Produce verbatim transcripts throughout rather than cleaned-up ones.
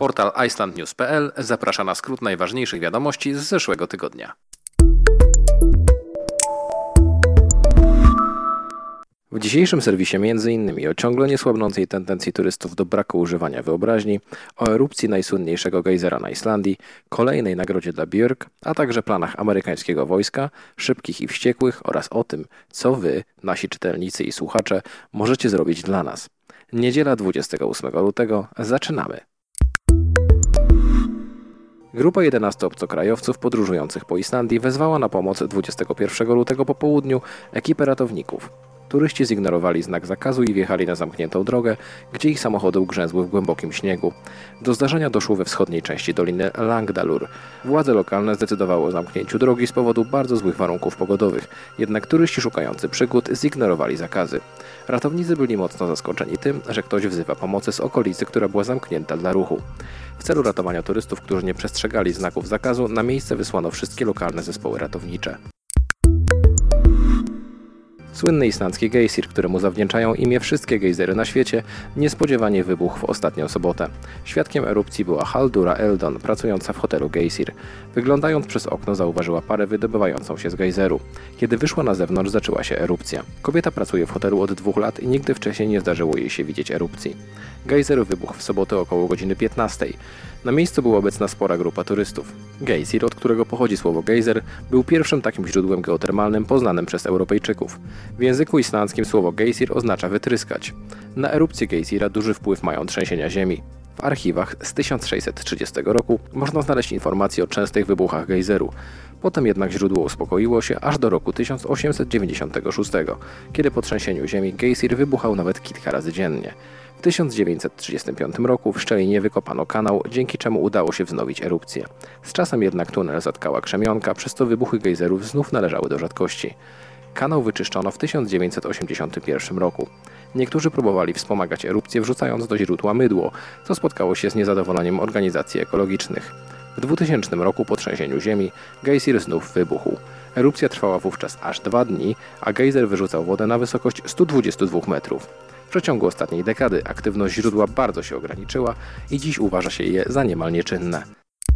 Portal iceland news kropka p l zaprasza na skrót najważniejszych wiadomości z zeszłego tygodnia. W dzisiejszym serwisie między innymi o ciągle niesłabnącej tendencji turystów do braku używania wyobraźni, o erupcji najsłynniejszego gejzera na Islandii, kolejnej nagrodzie dla Björk, a także planach amerykańskiego wojska, szybkich i wściekłych oraz o tym, co wy, nasi czytelnicy i słuchacze, możecie zrobić dla nas. Niedziela dwudziestego ósmego lutego, zaczynamy! Grupa jedenastu obcokrajowców podróżujących po Islandii wezwała na pomoc dwudziestego pierwszego lutego po południu ekipę ratowników. Turyści zignorowali znak zakazu i wjechali na zamkniętą drogę, gdzie ich samochody ugrzęzły w głębokim śniegu. Do zdarzenia doszło we wschodniej części doliny Langdalur. Władze lokalne zdecydowały o zamknięciu drogi z powodu bardzo złych warunków pogodowych, jednak turyści szukający przygód zignorowali zakazy. Ratownicy byli mocno zaskoczeni tym, że ktoś wzywa pomocy z okolicy, która była zamknięta dla ruchu. W celu ratowania turystów, którzy nie przestrzegali znaków zakazu, na miejsce wysłano wszystkie lokalne zespoły ratownicze. Słynny islandzki gejzir, któremu zawdzięczają imię wszystkie gejzery na świecie, niespodziewanie wybuchł w ostatnią sobotę. Świadkiem erupcji była Haldura Eldon, pracująca w hotelu Gejzir. Wyglądając przez okno zauważyła parę wydobywającą się z gejzeru. Kiedy wyszła na zewnątrz, zaczęła się erupcja. Kobieta pracuje w hotelu od dwóch lat i nigdy wcześniej nie zdarzyło jej się widzieć erupcji. Gejzer wybuchł w sobotę około godziny piętnastej. Na miejscu była obecna spora grupa turystów. Gejzir, od którego pochodzi słowo gejzer, był pierwszym takim źródłem geotermalnym poznanym przez Europejczyków. W języku islandzkim słowo gejzir oznacza wytryskać. Na erupcję gejzira duży wpływ mają trzęsienia ziemi. W archiwach z tysiąc sześćset trzydziestego roku można znaleźć informacje o częstych wybuchach gejzeru. Potem jednak źródło uspokoiło się aż do roku tysiąc osiemset dziewięćdziesiątego szóstego, kiedy po trzęsieniu ziemi gejzir wybuchał nawet kilka razy dziennie. W tysiąc dziewięćset trzydziestym piątym roku w szczelinie wykopano kanał, dzięki czemu udało się wznowić erupcję. Z czasem jednak tunel zatkała krzemionka, przez to wybuchy gejzerów znów należały do rzadkości. Kanał wyczyszczono w tysiąc dziewięćset osiemdziesiątym pierwszym roku. Niektórzy próbowali wspomagać erupcję, wrzucając do źródła mydło, co spotkało się z niezadowoleniem organizacji ekologicznych. W dwutysięcznym roku po trzęsieniu ziemi gejzir znów wybuchł. Erupcja trwała wówczas aż dwa dni, a gejzer wyrzucał wodę na wysokość stu dwudziestu dwóch metrów. W przeciągu ostatniej dekady aktywność źródła bardzo się ograniczyła i dziś uważa się je za niemal nieczynne.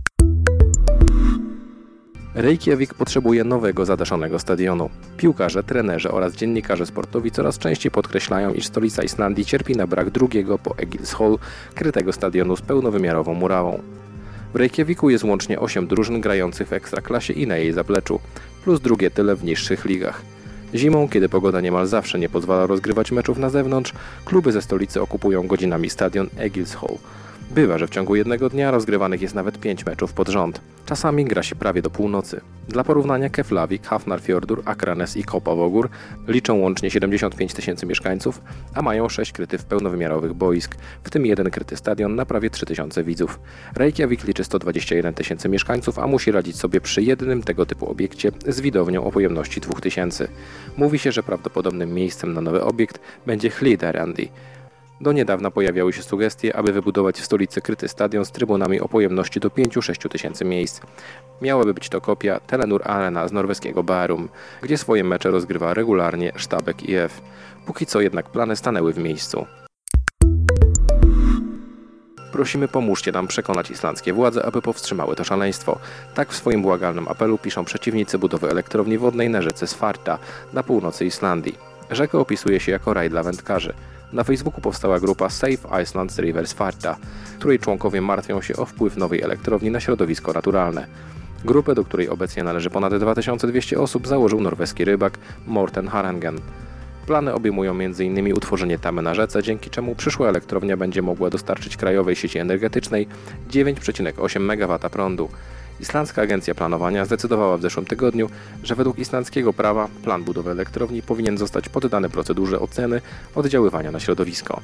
Reykjavik potrzebuje nowego zadaszonego stadionu. Piłkarze, trenerzy oraz dziennikarze sportowi coraz częściej podkreślają, iż stolica Islandii cierpi na brak drugiego po Egilshall krytego stadionu z pełnowymiarową murawą. W Reykjaviku jest łącznie osiem drużyn grających w ekstraklasie i na jej zapleczu, plus drugie tyle w niższych ligach. Zimą, kiedy pogoda niemal zawsze nie pozwala rozgrywać meczów na zewnątrz, kluby ze stolicy okupują godzinami stadion Egilshall. Bywa, że w ciągu jednego dnia rozgrywanych jest nawet pięć meczów pod rząd. Czasami gra się prawie do północy. Dla porównania Keflavik, Hafnarfjordur, Akranes i Kópavogur liczą łącznie siedemdziesiąt pięć tysięcy mieszkańców, a mają sześć krytych pełnowymiarowych boisk, w tym jeden kryty stadion na prawie trzy tysiące widzów. Reykjavik liczy sto dwadzieścia jeden tysięcy mieszkańców, a musi radzić sobie przy jednym tego typu obiekcie z widownią o pojemności dwóch tysięcy. Mówi się, że prawdopodobnym miejscem na nowy obiekt będzie Hlíðarandi. Do niedawna pojawiały się sugestie, aby wybudować w stolicy kryty stadion z trybunami o pojemności do pięciu do sześciu tysięcy miejsc. Miałaby być to kopia Telenor Arena z norweskiego Bærum, gdzie swoje mecze rozgrywa regularnie Stabæk I F. Póki co jednak plany stanęły w miejscu. Prosimy, pomóżcie nam przekonać islandzkie władze, aby powstrzymały to szaleństwo. Tak w swoim błagalnym apelu piszą przeciwnicy budowy elektrowni wodnej na rzece Svarta na północy Islandii. Rzekę opisuje się jako raj dla wędkarzy. Na Facebooku powstała grupa Save Iceland's River Svarta, której członkowie martwią się o wpływ nowej elektrowni na środowisko naturalne. Grupę, do której obecnie należy ponad dwa tysiące dwieście osób, założył norweski rybak Morten Harangen. Plany obejmują między innymi utworzenie tamy na rzece, dzięki czemu przyszła elektrownia będzie mogła dostarczyć krajowej sieci energetycznej dziewięć przecinek osiem megawatów prądu. Islandzka Agencja Planowania zdecydowała w zeszłym tygodniu, że według islandzkiego prawa plan budowy elektrowni powinien zostać poddany procedurze oceny oddziaływania na środowisko.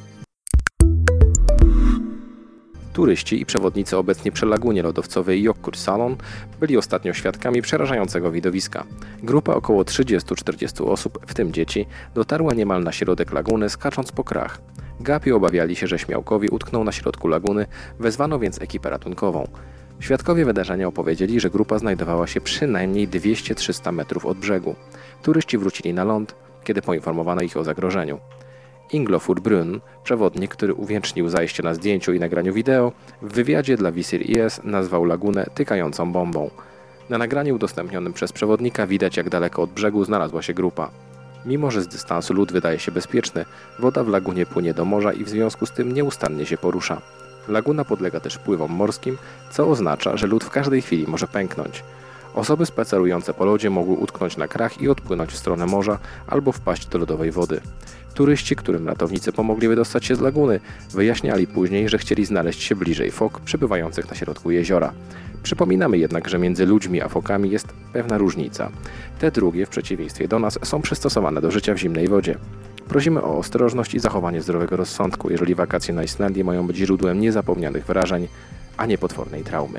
Turyści i przewodnicy obecni przy lagunie lodowcowej Jökulsárlón byli ostatnio świadkami przerażającego widowiska. Grupa około trzydziestu do czterdziestu osób, w tym dzieci, dotarła niemal na środek laguny, skacząc po krach. Gapi obawiali się, że śmiałkowie utkną na środku laguny, wezwano więc ekipę ratunkową. Świadkowie wydarzenia opowiedzieli, że grupa znajdowała się przynajmniej dwieście do trzystu metrów od brzegu. Turyści wrócili na ląd, kiedy poinformowano ich o zagrożeniu. Inglofur Brun, przewodnik, który uwiecznił zajście na zdjęciu i nagraniu wideo, w wywiadzie dla Visir I S nazwał lagunę tykającą bombą. Na nagraniu udostępnionym przez przewodnika widać, jak daleko od brzegu znalazła się grupa. Mimo że z dystansu lód wydaje się bezpieczny, woda w lagunie płynie do morza i w związku z tym nieustannie się porusza. Laguna podlega też wpływom morskim, co oznacza, że lód w każdej chwili może pęknąć. Osoby spacerujące po lodzie mogły utknąć na krach i odpłynąć w stronę morza albo wpaść do lodowej wody. Turyści, którym ratownicy pomogli wydostać się z laguny, wyjaśniali później, że chcieli znaleźć się bliżej fok przebywających na środku jeziora. Przypominamy jednak, że między ludźmi a fokami jest pewna różnica. Te drugie, w przeciwieństwie do nas, są przystosowane do życia w zimnej wodzie. Prosimy o ostrożność i zachowanie zdrowego rozsądku, jeżeli wakacje na Islandii mają być źródłem niezapomnianych wrażeń, a nie potwornej traumy.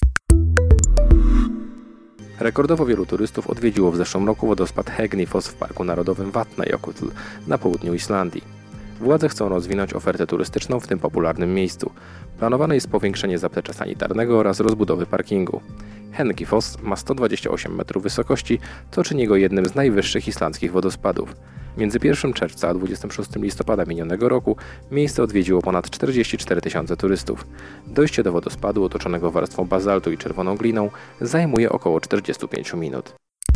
Rekordowo wielu turystów odwiedziło w zeszłym roku wodospad Hegnifoss w Parku Narodowym Vatnajökull na południu Islandii. Władze chcą rozwinąć ofertę turystyczną w tym popularnym miejscu. Planowane jest powiększenie zaplecza sanitarnego oraz rozbudowy parkingu. Hegnifoss ma sto dwadzieścia osiem metrów wysokości, co czyni go jednym z najwyższych islandzkich wodospadów. Między pierwszego czerwca a dwudziestego szóstego listopada minionego roku miejsce odwiedziło ponad czterdzieści cztery tysiące turystów. Dojście do wodospadu otoczonego warstwą bazaltu i czerwoną gliną zajmuje około czterdzieści pięć minut.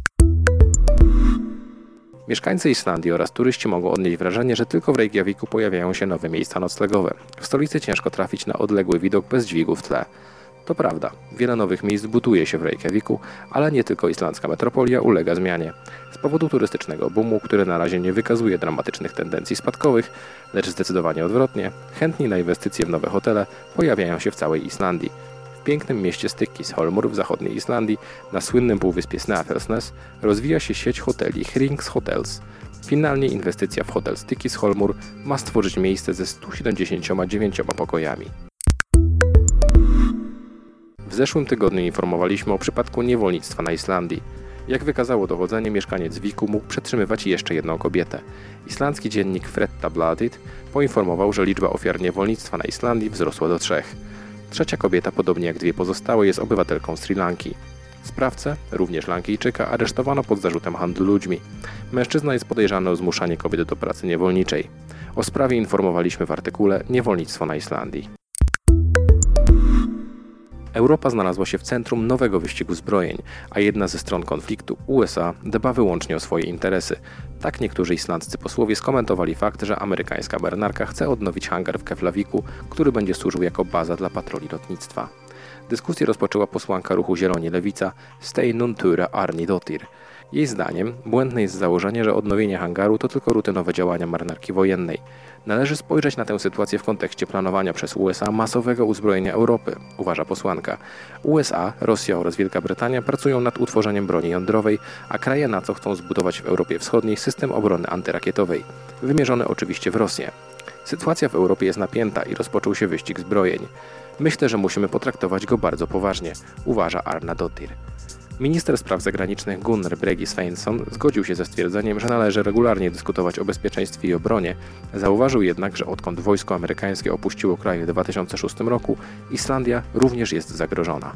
Mieszkańcy Islandii oraz turyści mogą odnieść wrażenie, że tylko w Reykjaviku pojawiają się nowe miejsca noclegowe. W stolicy ciężko trafić na odległy widok bez dźwigu w tle. To prawda, wiele nowych miejsc buduje się w Reykjaviku, ale nie tylko islandzka metropolia ulega zmianie. Z powodu turystycznego boomu, który na razie nie wykazuje dramatycznych tendencji spadkowych, lecz zdecydowanie odwrotnie, chętni na inwestycje w nowe hotele pojawiają się w całej Islandii. W pięknym mieście Stykkishólmur w zachodniej Islandii, na słynnym półwyspie Snæfellsnes, rozwija się sieć hoteli Hrings Hotels. Finalnie inwestycja w hotel Stykkishólmur ma stworzyć miejsce ze stu siedemdziesięcioma dziewięcioma pokojami. W zeszłym tygodniu informowaliśmy o przypadku niewolnictwa na Islandii. Jak wykazało dochodzenie, mieszkaniec Wiku mógł przetrzymywać jeszcze jedną kobietę. Islandzki dziennik Fréttablaðið poinformował, że liczba ofiar niewolnictwa na Islandii wzrosła do trzech. Trzecia kobieta, podobnie jak dwie pozostałe, jest obywatelką Sri Lanki. Sprawcę, również Lankijczyka, aresztowano pod zarzutem handlu ludźmi. Mężczyzna jest podejrzany o zmuszanie kobiety do pracy niewolniczej. O sprawie informowaliśmy w artykule Niewolnictwo na Islandii. Europa znalazła się w centrum nowego wyścigu zbrojeń, a jedna ze stron konfliktu, U S A, dba wyłącznie o swoje interesy. Tak niektórzy islandzcy posłowie skomentowali fakt, że amerykańska marynarka chce odnowić hangar w Keflaviku, który będzie służył jako baza dla patroli lotnictwa. Dyskusję rozpoczęła posłanka ruchu Zieloni Lewica Steinunn Thura Arnardóttir. Jej zdaniem błędne jest założenie, że odnowienie hangaru to tylko rutynowe działania marynarki wojennej. Należy spojrzeć na tę sytuację w kontekście planowania przez U S A masowego uzbrojenia Europy, uważa posłanka. U S A, Rosja oraz Wielka Brytania pracują nad utworzeniem broni jądrowej, a kraje NATO chcą zbudować w Europie Wschodniej system obrony antyrakietowej, wymierzony oczywiście w Rosję. Sytuacja w Europie jest napięta i rozpoczął się wyścig zbrojeń. Myślę, że musimy potraktować go bardzo poważnie, uważa Arnardóttir. Minister spraw zagranicznych Gunnar Bragi Sveinsson zgodził się ze stwierdzeniem, że należy regularnie dyskutować o bezpieczeństwie i obronie. Zauważył jednak, że odkąd wojsko amerykańskie opuściło kraj w dwa tysiące szóstym roku, Islandia również jest zagrożona.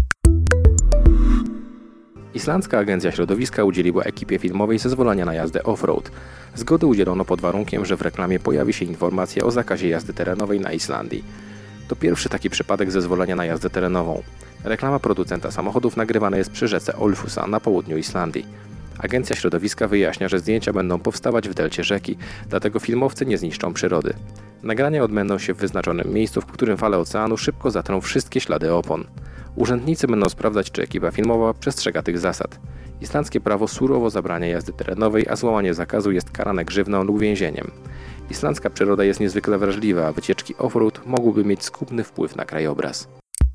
Islandzka Agencja Środowiska udzieliła ekipie filmowej zezwolenia na jazdę off-road. Zgody udzielono pod warunkiem, że w reklamie pojawi się informacja o zakazie jazdy terenowej na Islandii. To pierwszy taki przypadek zezwolenia na jazdę terenową. Reklama producenta samochodów nagrywana jest przy rzece Olfusa na południu Islandii. Agencja Środowiska wyjaśnia, że zdjęcia będą powstawać w delcie rzeki, dlatego filmowcy nie zniszczą przyrody. Nagrania odbędą się w wyznaczonym miejscu, w którym fale oceanu szybko zatrą wszystkie ślady opon. Urzędnicy będą sprawdzać, czy ekipa filmowa przestrzega tych zasad. Islandzkie prawo surowo zabrania jazdy terenowej, a złamanie zakazu jest karane grzywną lub więzieniem. Islandzka przyroda jest niezwykle wrażliwa, a wycieczki off-road mogłyby mieć zgubny wpływ na krajobraz.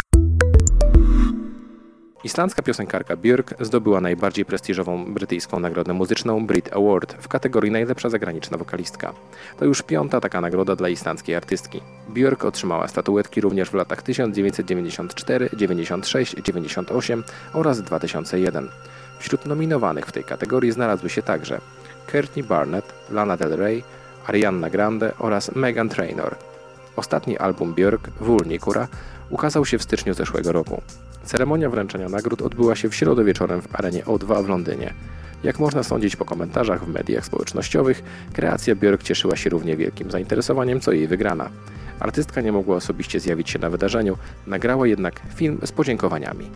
Islandzka piosenkarka Björk zdobyła najbardziej prestiżową brytyjską nagrodę muzyczną Brit Award w kategorii najlepsza zagraniczna wokalistka. To już piąta taka nagroda dla islandzkiej artystki. Björk otrzymała statuetki również w latach tysiąc dziewięćset dziewięćdziesiąt cztery, dziewięćdziesiąt sześć, dziewięćdziesiąt osiem oraz dwa tysiące jeden. Wśród nominowanych w tej kategorii znalazły się także Courtney Barnett, Lana Del Rey, Ariana Grande oraz Meghan Trainor. Ostatni album Björk, Vulnikura, ukazał się w styczniu zeszłego roku. Ceremonia wręczenia nagród odbyła się w środę wieczorem w arenie O dwa w Londynie. Jak można sądzić po komentarzach w mediach społecznościowych, kreacja Björk cieszyła się równie wielkim zainteresowaniem co jej wygrana. Artystka nie mogła osobiście zjawić się na wydarzeniu, nagrała jednak film z podziękowaniami.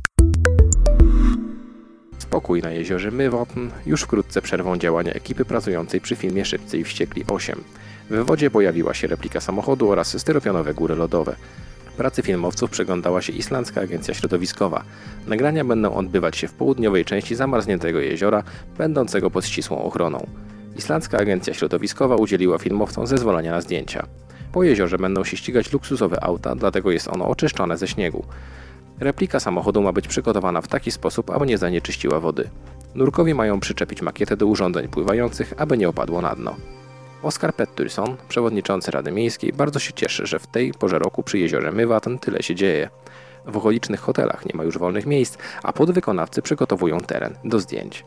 Spokój na jeziorze Mývatn już wkrótce przerwą działania ekipy pracującej przy filmie Szybcy i Wściekli osiem. W wodzie pojawiła się replika samochodu oraz styropianowe góry lodowe. Pracy filmowców przyglądała się Islandzka Agencja Środowiskowa. Nagrania będą odbywać się w południowej części zamarzniętego jeziora, będącego pod ścisłą ochroną. Islandzka Agencja Środowiskowa udzieliła filmowcom zezwolenia na zdjęcia. Po jeziorze będą się ścigać luksusowe auta, dlatego jest ono oczyszczone ze śniegu. Replika samochodu ma być przygotowana w taki sposób, aby nie zanieczyściła wody. Nurkowie mają przyczepić makietę do urządzeń pływających, aby nie opadło na dno. Oskar Pettersson, przewodniczący Rady Miejskiej, bardzo się cieszy, że w tej porze roku przy jeziorze Mývatn tyle się dzieje. W okolicznych hotelach nie ma już wolnych miejsc, a podwykonawcy przygotowują teren do zdjęć.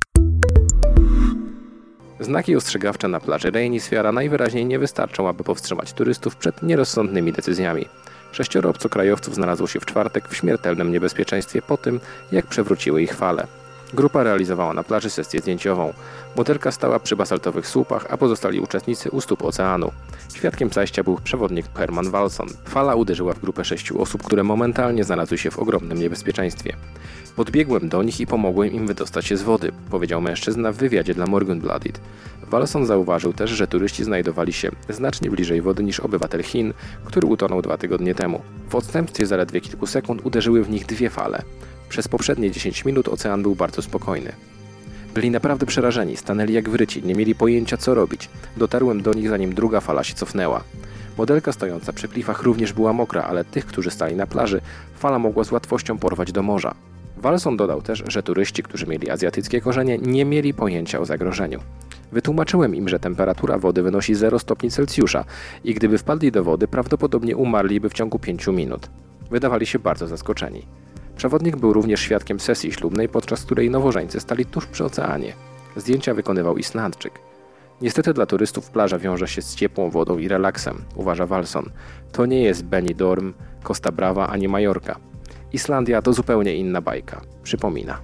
Znaki ostrzegawcze na plaży Reynisfjara najwyraźniej nie wystarczą, aby powstrzymać turystów przed nierozsądnymi decyzjami. Sześcioro obcokrajowców znalazło się w czwartek w śmiertelnym niebezpieczeństwie po tym, jak przewróciły ich fale. Grupa realizowała na plaży sesję zdjęciową. Modelka stała przy basaltowych słupach, a pozostali uczestnicy u stóp oceanu. Świadkiem zajścia był przewodnik Herman Walson. Fala uderzyła w grupę sześciu osób, które momentalnie znalazły się w ogromnym niebezpieczeństwie. Podbiegłem do nich i pomogłem im wydostać się z wody, powiedział mężczyzna w wywiadzie dla Morgunbladet. Walson zauważył też, że turyści znajdowali się znacznie bliżej wody niż obywatel Chin, który utonął dwa tygodnie temu. W odstępstwie zaledwie kilku sekund uderzyły w nich dwie fale. Przez poprzednie dziesięć minut ocean był bardzo spokojny. Byli naprawdę przerażeni, stanęli jak wryci, nie mieli pojęcia co robić. Dotarłem do nich zanim druga fala się cofnęła. Modelka stojąca przy klifach również była mokra, ale tych, którzy stali na plaży, fala mogła z łatwością porwać do morza. Walson dodał też, że turyści, którzy mieli azjatyckie korzenie, nie mieli pojęcia o zagrożeniu. Wytłumaczyłem im, że temperatura wody wynosi zero stopni Celsjusza i gdyby wpadli do wody, prawdopodobnie umarliby w ciągu pięciu minut. Wydawali się bardzo zaskoczeni. Przewodnik był również świadkiem sesji ślubnej, podczas której nowożeńcy stali tuż przy oceanie. Zdjęcia wykonywał Islandczyk. Niestety dla turystów plaża wiąże się z ciepłą wodą i relaksem, uważa Walson. To nie jest Benidorm, Costa Brava ani Majorka. Islandia to zupełnie inna bajka, przypomina.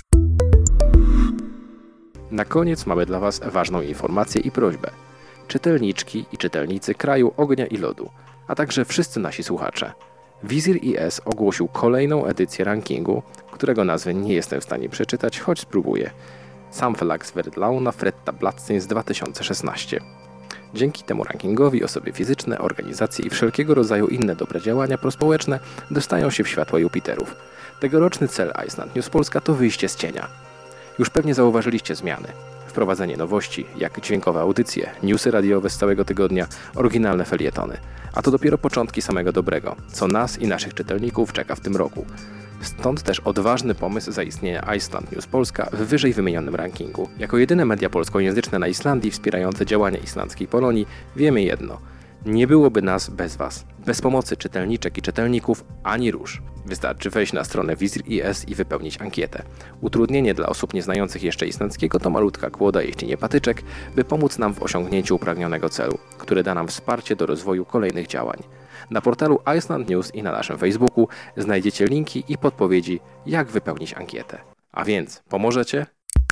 Na koniec mamy dla Was ważną informację i prośbę. Czytelniczki i czytelnicy kraju ognia i lodu, a także wszyscy nasi słuchacze. Wizir I S ogłosił kolejną edycję rankingu, którego nazwy nie jestem w stanie przeczytać, choć spróbuję. Samfelagsverlauna Fredagsbladet dwa tysiące szesnaście. Dzięki temu rankingowi osoby fizyczne, organizacje i wszelkiego rodzaju inne dobre działania prospołeczne dostają się w światło Jupiterów. Tegoroczny cel Iceland News Polska to wyjście z cienia. Już pewnie zauważyliście zmiany. Wprowadzenie nowości, jak dźwiękowe audycje, newsy radiowe z całego tygodnia, oryginalne felietony. A to dopiero początki samego dobrego, co nas i naszych czytelników czeka w tym roku. Stąd też odważny pomysł zaistnienia Iceland News Polska w wyżej wymienionym rankingu. Jako jedyne media polskojęzyczne na Islandii wspierające działania islandzkiej Polonii wiemy jedno. Nie byłoby nas bez Was. Bez pomocy czytelniczek i czytelników ani rusz. Wystarczy wejść na stronę Wizir I S i wypełnić ankietę. Utrudnienie dla osób nieznających jeszcze islandzkiego to malutka kłoda, jeśli nie patyczek, by pomóc nam w osiągnięciu upragnionego celu, który da nam wsparcie do rozwoju kolejnych działań. Na portalu Iceland News i na naszym Facebooku znajdziecie linki i podpowiedzi, jak wypełnić ankietę. A więc, pomożecie?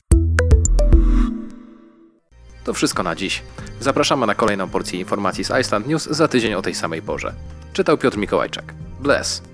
To wszystko na dziś. Zapraszamy na kolejną porcję informacji z Iceland News za tydzień o tej samej porze. Czytał Piotr Mikołajczak. Bless.